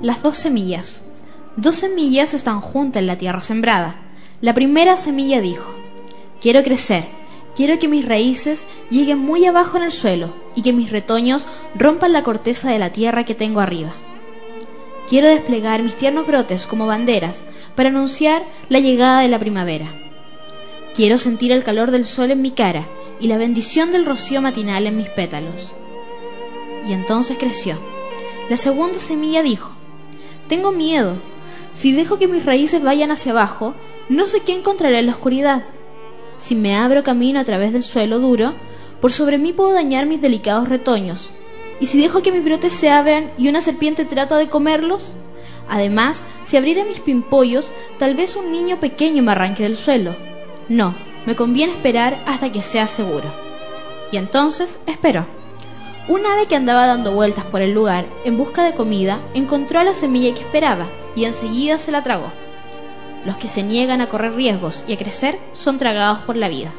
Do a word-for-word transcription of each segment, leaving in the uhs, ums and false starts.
Las dos semillas. Dos semillas están juntas en la tierra sembrada. La primera semilla dijo: quiero crecer, quiero que mis raíces lleguen muy abajo en el suelo y que mis retoños rompan la corteza de la tierra que tengo arriba. Quiero desplegar mis tiernos brotes como banderas para anunciar la llegada de la primavera. Quiero sentir el calor del sol en mi cara y la bendición del rocío matinal en mis pétalos. Y entonces creció. La segunda semilla dijo: tengo miedo. Si dejo que mis raíces vayan hacia abajo, no sé qué encontraré en la oscuridad. Si me abro camino a través del suelo duro, por sobre mí puedo dañar mis delicados retoños. Y si dejo que mis brotes se abran y una serpiente trata de comerlos, además, si abriera mis pimpollos, tal vez un niño pequeño me arranque del suelo. No, me conviene esperar hasta que sea seguro. Y entonces esperó. Un ave que andaba dando vueltas por el lugar en busca de comida encontró a la semilla que esperaba y enseguida se la tragó. Los que se niegan a correr riesgos y a crecer son tragados por la vida.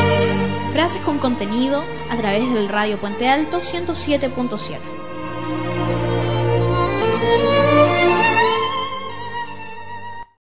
Frases con contenido a través del Radio Puente Alto ciento siete punto siete.